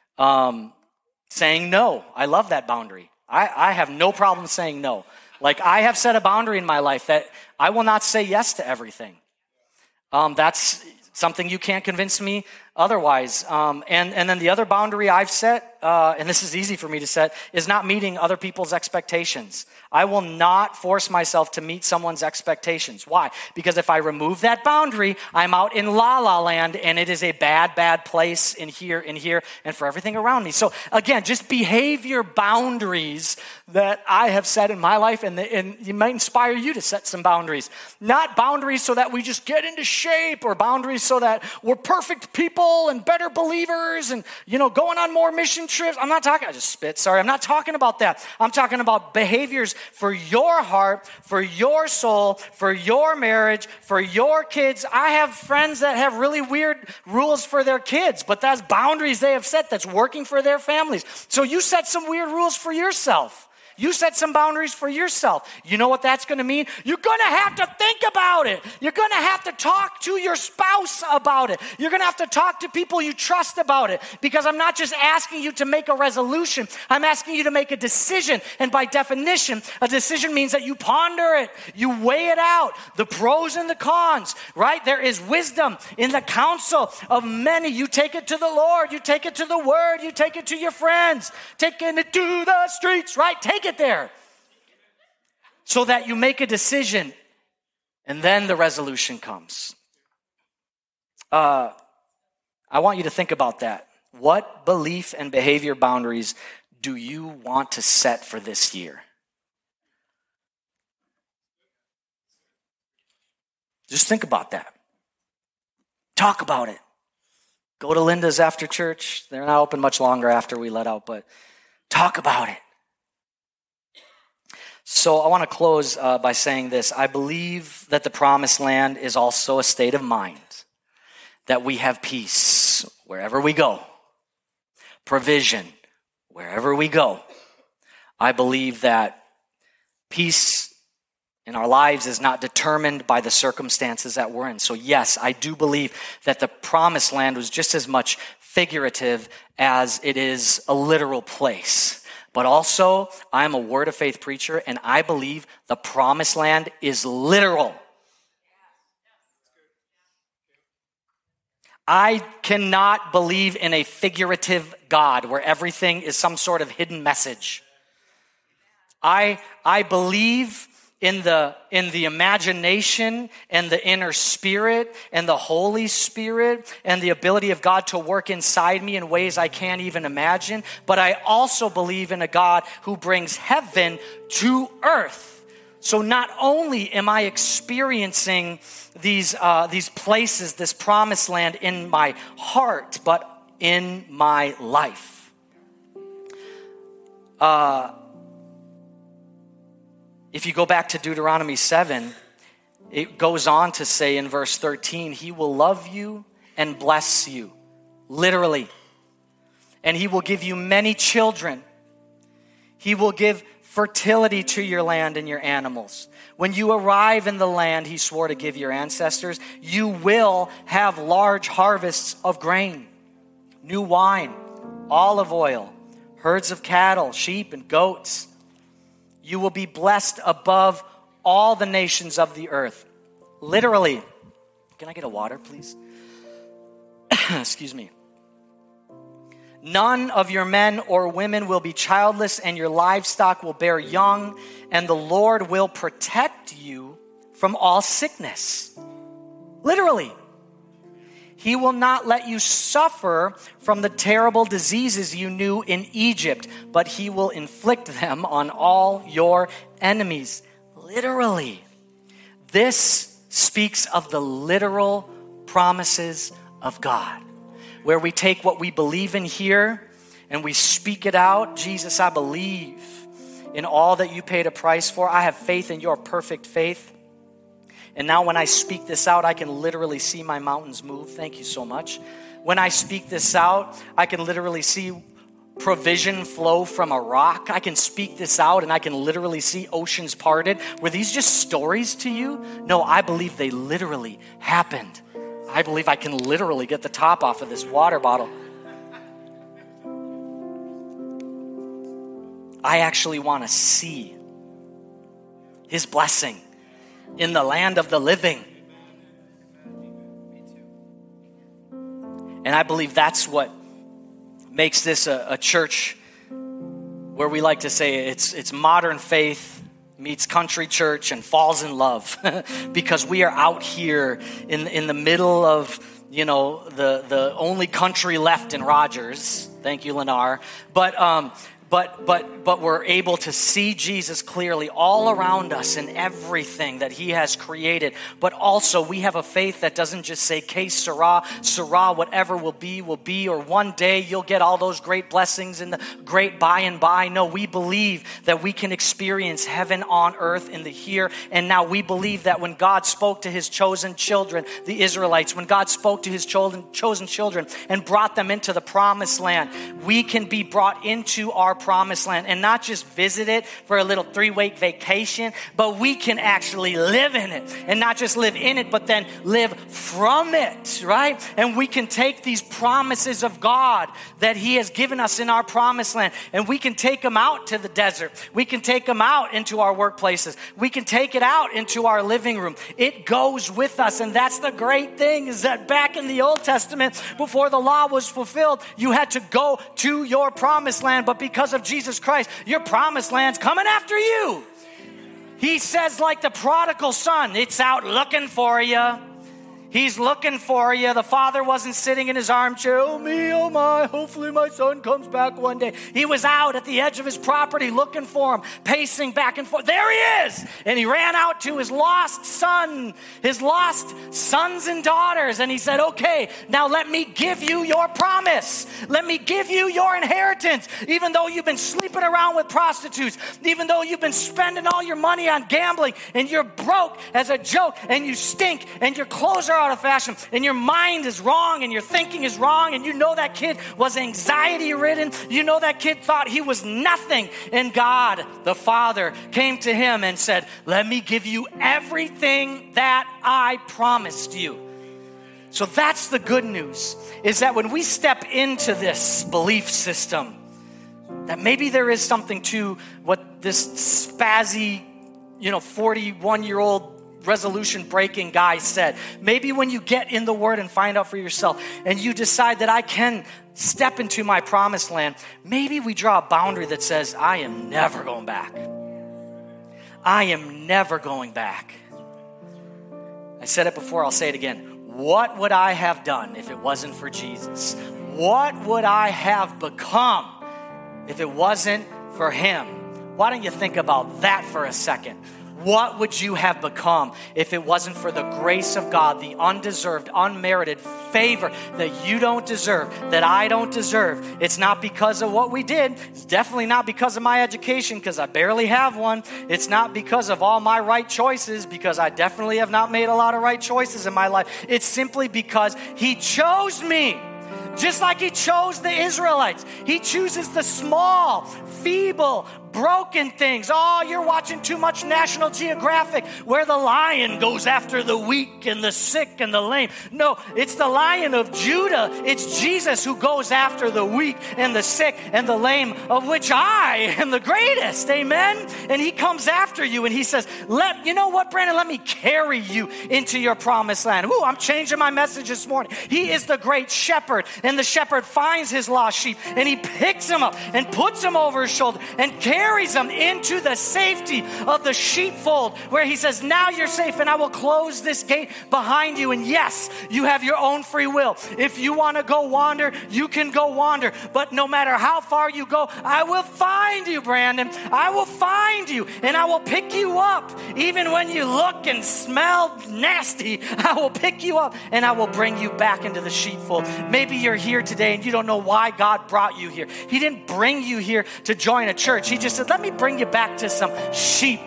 Saying no. I love that boundary. I have no problem saying no. Like, I have set a boundary in my life that I will not say yes to everything. That's something you can't convince me otherwise. And then the other boundary I've set, and this is easy for me to set, is not meeting other people's expectations. I will not force myself to meet someone's expectations. Why? Because if I remove that boundary, I'm out in La La Land, and it is a bad, bad place in here, and for everything around me. So again, just behavior boundaries that I have set in my life, and it might inspire you to set some boundaries. Not boundaries so that we just get into shape, or boundaries so that we're perfect people and better believers and, going on more mission trips. I just spit, sorry. I'm not talking about that. I'm talking about behaviors for your heart, for your soul, for your marriage, for your kids. I have friends that have really weird rules for their kids, but that's boundaries they have set that's working for their families. So you set some weird rules for yourself. You set some boundaries for yourself. You know what that's going to mean? You're going to have to think about it. You're going to have to talk to your spouse about it. You're going to have to talk to people you trust about it, because I'm not just asking you to make a resolution. I'm asking you to make a decision. And by definition, a decision means that you ponder it. You weigh it out, the pros and the cons, right? There is wisdom in the counsel of many. You take it to the Lord. You take it to the Word. You take it to your friends. Taking it to the streets, right? Take it there so that you make a decision, and then the resolution comes. I want you to think about that. What belief and behavior boundaries do you want to set for this year? Just think about that. Talk about it. Go to Linda's after church. They're not open much longer after we let out, but talk about it. So I want to close by saying this. I believe that the promised land is also a state of mind, that we have peace wherever we go, provision wherever we go. I believe that peace in our lives is not determined by the circumstances that we're in. So yes, I do believe that the promised land was just as much figurative as it is a literal place. But also, I'm a word of faith preacher, and I believe the promised land is literal. I cannot believe in a figurative God where everything is some sort of hidden message. I believe in the imagination and the inner spirit and the Holy Spirit and the ability of God to work inside me in ways I can't even imagine. But I also believe in a God who brings heaven to earth. So not only am I experiencing these places, this promised land in my heart, but in my life. If you go back to Deuteronomy 7, it goes on to say in verse 13, he will love you and bless you, literally. And he will give you many children. He will give fertility to your land and your animals. When you arrive in the land he swore to give your ancestors, you will have large harvests of grain, new wine, olive oil, herds of cattle, sheep, and goats. You will be blessed above all the nations of the earth. Literally. Can I get a water, please? Excuse me. None of your men or women will be childless, and your livestock will bear young, and the Lord will protect you from all sickness. Literally. He will not let you suffer from the terrible diseases you knew in Egypt, but he will inflict them on all your enemies. Literally. This speaks of the literal promises of God, where we take what we believe in here and we speak it out. Jesus, I believe in all that you paid a price for. I have faith in your perfect faith. And now when I speak this out, I can literally see my mountains move. Thank you so much. When I speak this out, I can literally see provision flow from a rock. I can speak this out and I can literally see oceans parted. Were these just stories to you? No, I believe they literally happened. I believe I can literally get the top off of this water bottle. I actually want to see his blessing in the land of the living. And I believe that's what makes this a church where we like to say it's modern faith meets country church and falls in love. Because we are out here in the middle of, the only country left in Rogers. Thank you, Lennar. But we're able to see Jesus clearly all around us in everything that he has created. But also we have a faith that doesn't just say, que sera, whatever will be, or one day you'll get all those great blessings in the great by and by. No, we believe that we can experience heaven on earth in the here and now. We believe that when God spoke to his chosen children, the Israelites, when God spoke to his chosen children and brought them into the promised land, we can be brought into our promised land and not just visit it for a little 3-week vacation, but we can actually live in it, and not just live in it, but then live from it, right? And we can take these promises of God that he has given us in our promised land, and we can take them out to the desert. We can take them out into our workplaces. We can take it out into our living room. It goes with us, and that's the great thing, is that back in the Old Testament, before the law was fulfilled, you had to go to your promised land, but because of Jesus Christ, your promised land's coming after you. He says, like the prodigal son, it's out looking for you. He's looking for you. The father wasn't sitting in his armchair. Oh me, oh my, hopefully my son comes back one day. He was out at the edge of his property looking for him, pacing back and forth. There he is. And he ran out to his lost son, his lost sons and daughters. And he said, okay, now let me give you your promise. Let me give you your inheritance. Even though you've been sleeping around with prostitutes, even though you've been spending all your money on gambling and you're broke as a joke and you stink and your clothes are out of fashion and your mind is wrong and your thinking is wrong and you know that kid was anxiety ridden. You know that kid thought he was nothing. And God, the Father, came to him and said, let me give you everything that I promised you. So that's the good news, is that when we step into this belief system, that maybe there is something to what this spazzy, 41-year-old resolution breaking guy said. Maybe when you get in the Word and find out for yourself and you decide that I can step into my promised land, maybe we draw a boundary that says, I am never going back. I am never going back. I said it before, I'll say it again. What would I have done if it wasn't for Jesus? What would I have become if it wasn't for him? Why don't you think about that for a second? What would you have become if it wasn't for the grace of God, the undeserved, unmerited favor that you don't deserve, that I don't deserve? It's not because of what we did. It's definitely not because of my education, because I barely have one. It's not because of all my right choices, because I definitely have not made a lot of right choices in my life. It's simply because he chose me. Just like he chose the Israelites. He chooses the small, feeble, broken things. Oh, you're watching too much National Geographic where the lion goes after the weak and the sick and the lame. No, it's the Lion of Judah. It's Jesus who goes after the weak and the sick and the lame, of which I am the greatest. Amen? And he comes after you and he says, you know what, Brandon? Let me carry you into your promised land. Ooh, I'm changing my message this morning. He is the great shepherd, and the shepherd finds his lost sheep and he picks him up and puts him over his shoulder and carries them into the safety of the sheepfold, where he says, now you're safe and I will close this gate behind you. And yes, you have your own free will. If you want to go wander, you can go wander. But no matter how far you go, I will find you, Brandon. I will find you and I will pick you up. Even when you look and smell nasty, I will pick you up and I will bring you back into the sheepfold. Maybe you're here today and you don't know why God brought you here. He didn't bring you here to join a church. He just said, let me bring you back to some sheep.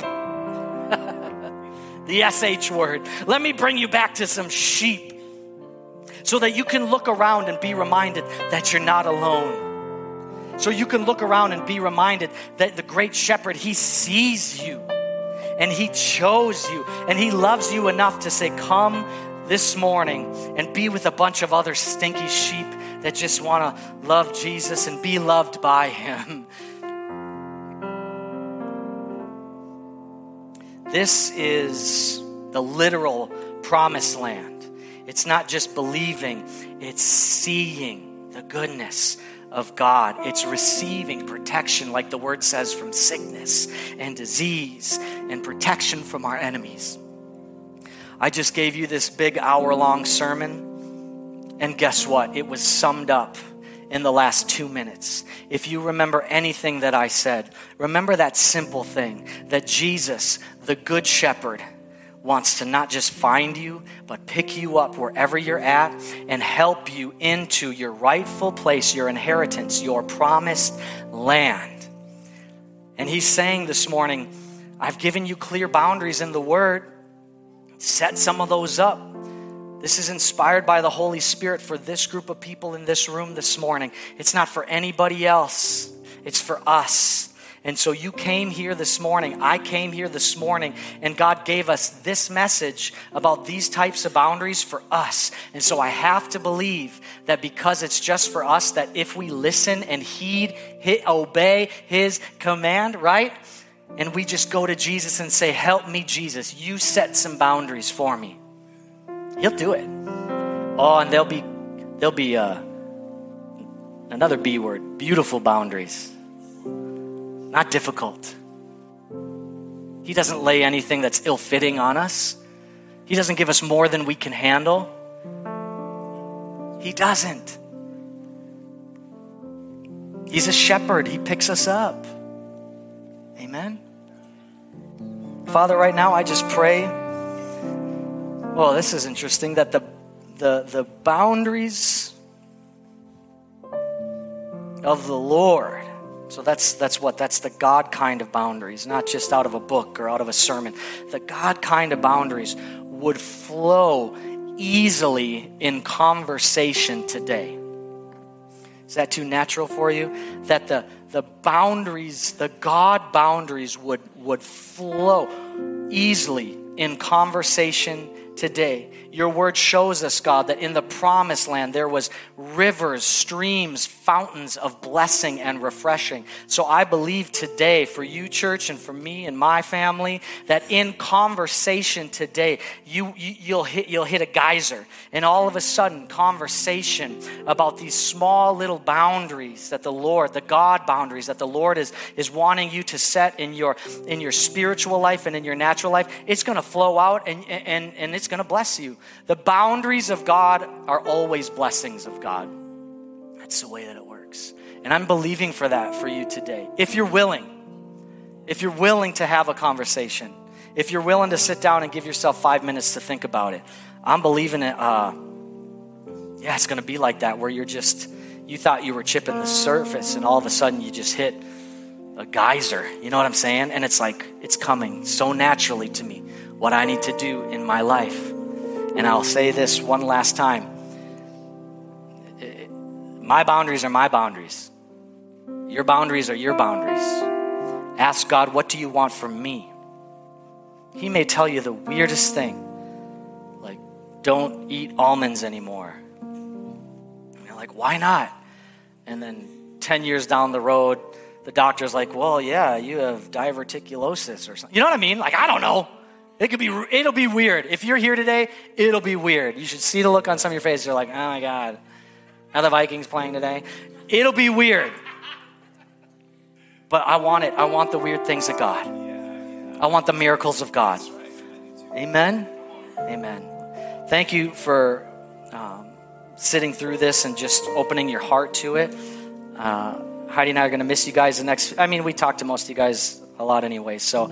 The SH word. Let me bring you back to some sheep so that you can look around and be reminded that you're not alone. So you can look around and be reminded that the great shepherd, he sees you and he chose you and he loves you enough to say, come this morning and be with a bunch of other stinky sheep that just want to love Jesus and be loved by him. This is the literal promised land. It's not just believing, it's seeing the goodness of God. It's receiving protection, like the word says, from sickness and disease and protection from our enemies. I just gave you this big hour-long sermon, and guess what? It was summed up in the last 2 minutes. If you remember anything that I said, remember that simple thing, that Jesus, the Good Shepherd, wants to not just find you, but pick you up wherever you're at and help you into your rightful place, your inheritance, your promised land. And he's saying this morning, I've given you clear boundaries in the Word. Set some of those up. This is inspired by the Holy Spirit for this group of people in this room this morning. It's not for anybody else. It's for us. And so you came here this morning. I came here this morning, and God gave us this message about these types of boundaries for us. And so I have to believe that because it's just for us, that if we listen and obey his command, right? And we just go to Jesus and say, help me, Jesus. You set some boundaries for me. He'll do it. Oh, and there'll be another B word, beautiful boundaries. Not difficult. He doesn't lay anything that's ill-fitting on us. He doesn't give us more than we can handle. He doesn't. He's a shepherd. He picks us up. Amen. Father, right now I just pray, well, this is interesting, that the boundaries of the Lord, so that's the God kind of boundaries, not just out of a book or out of a sermon. The God kind of boundaries would flow easily in conversation today. Is that too natural for you? That the boundaries, the God boundaries would flow easily in conversation today. Your word shows us, God, that in the promised land there was rivers, streams, fountains of blessing and refreshing. So I believe today for you, church, and for me and my family, that in conversation today, you'll hit a geyser, and all of a sudden, conversation about these small little boundaries that the Lord, the God boundaries that the Lord is wanting you to set in your spiritual life and in your natural life, it's going to flow out and it's going to bless you. The boundaries of God are always blessings of God. That's the way that it works. And I'm believing for that for you today. If you're willing to have a conversation, if you're willing to sit down and give yourself 5 minutes to think about it, I'm believing it. It's going to be like that, where you thought you were chipping the surface and all of a sudden you just hit a geyser. You know what I'm saying? And it's like, it's coming so naturally to me, what I need to do in my life. And I'll say this one last time. My boundaries are my boundaries. Your boundaries are your boundaries. Ask God, what do you want from me? He may tell you the weirdest thing, like, don't eat almonds anymore. And you're like, why not? And then 10 years down the road, the doctor's like, well, yeah, you have diverticulosis or something. You know what I mean? Like, I don't know. It'll be weird. If you're here today, it'll be weird. You should see the look on some of your faces. You're like, oh my God, are the Vikings playing today? It'll be weird. But I want it. I want the weird things of God. I want the miracles of God. Amen? Amen. Thank you for sitting through this and just opening your heart to it. Heidi and I are going to miss you guys we talk to most of you guys a lot anyway, so...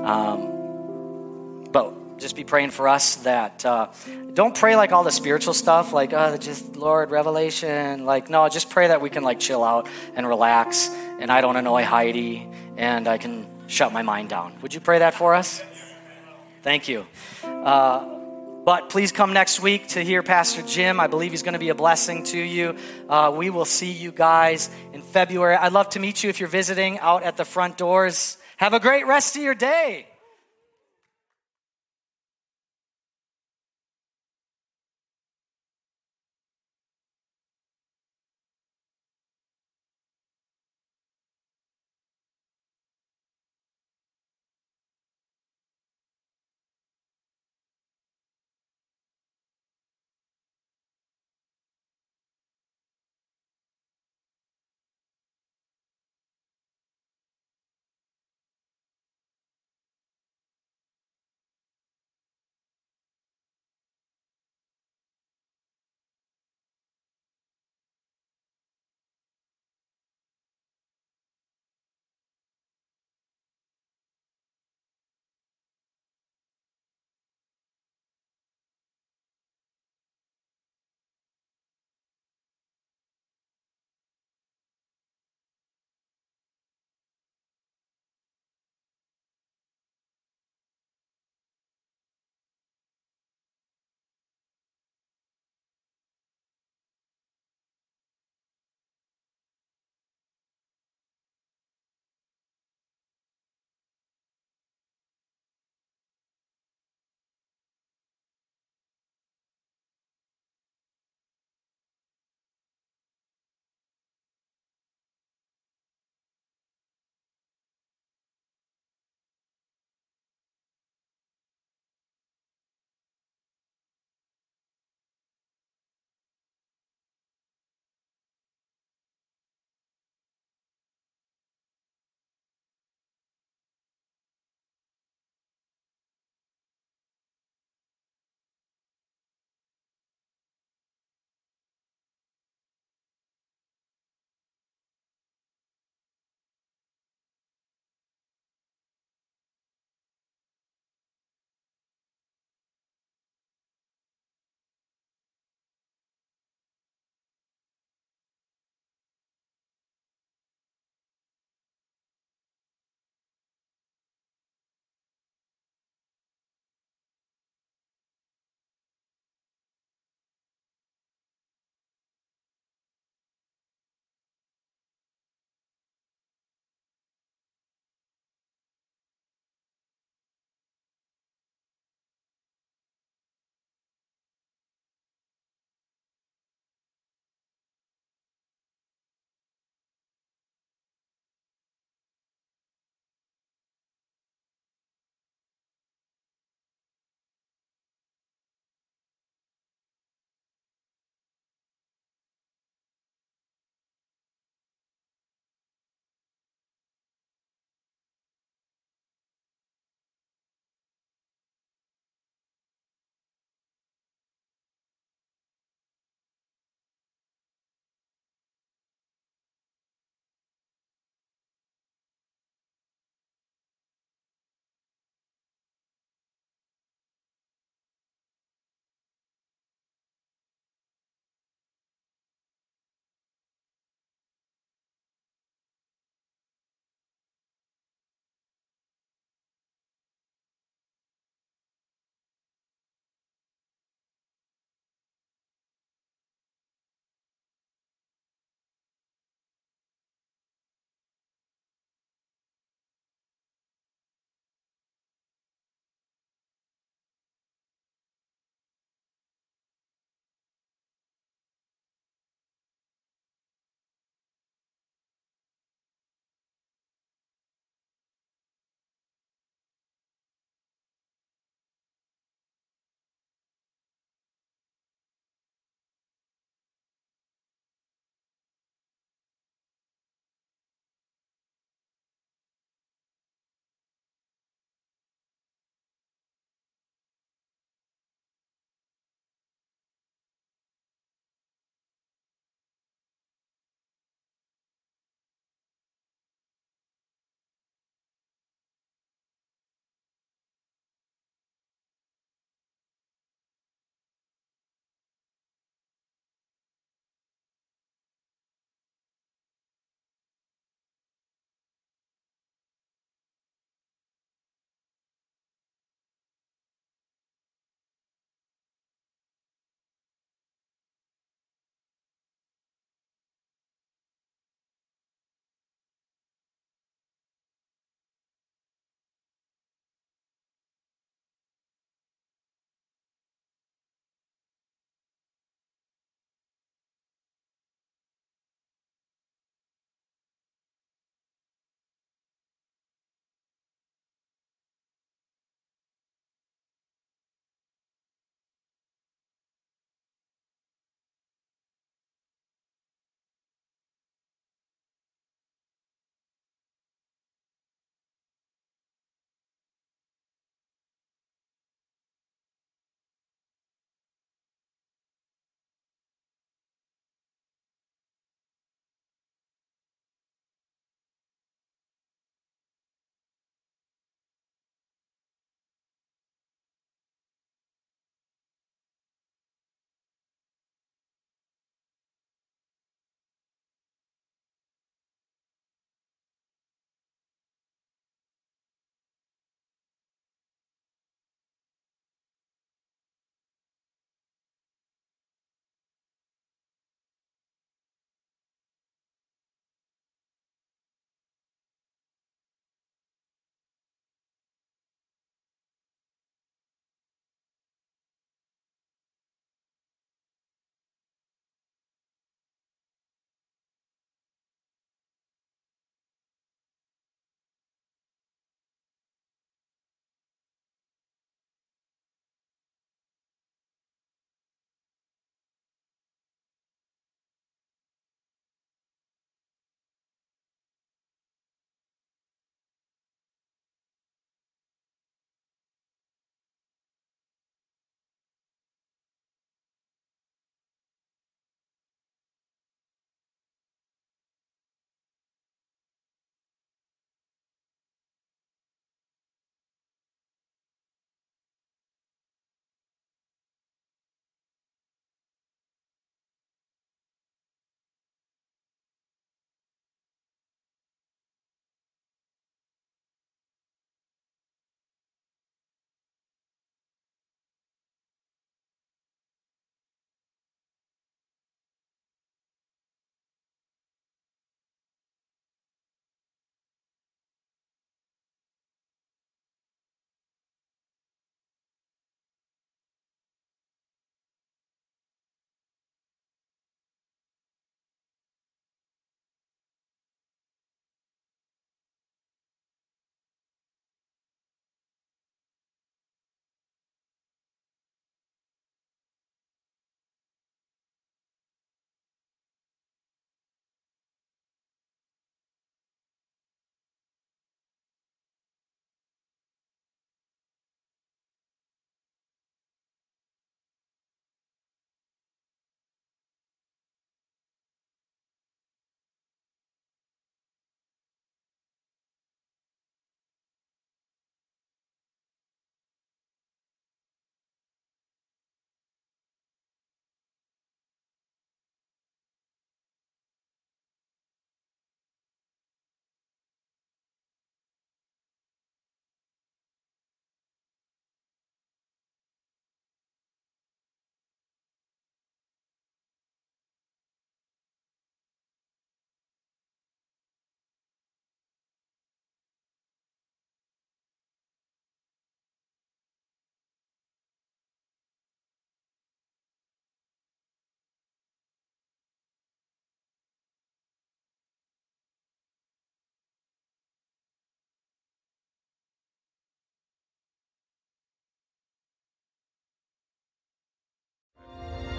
But just be praying for us that, don't pray like all the spiritual stuff, like, just Lord, revelation. Like, no, just pray that we can like chill out and relax and I don't annoy Heidi and I can shut my mind down. Would you pray that for us? Thank you. But please come next week to hear Pastor Jim. I believe he's going to be a blessing to you. We will see you guys in February. I'd love to meet you if you're visiting out at the front doors. Have a great rest of your day.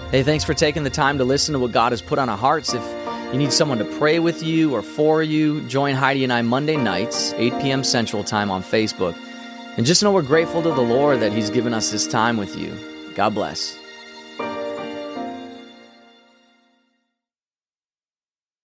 Hey, thanks for taking the time to listen to what God has put on our hearts. If you need someone to pray with you or for you, join Heidi and I Monday nights, 8 p.m. Central Time on Facebook. And just know we're grateful to the Lord that He's given us this time with you. God bless.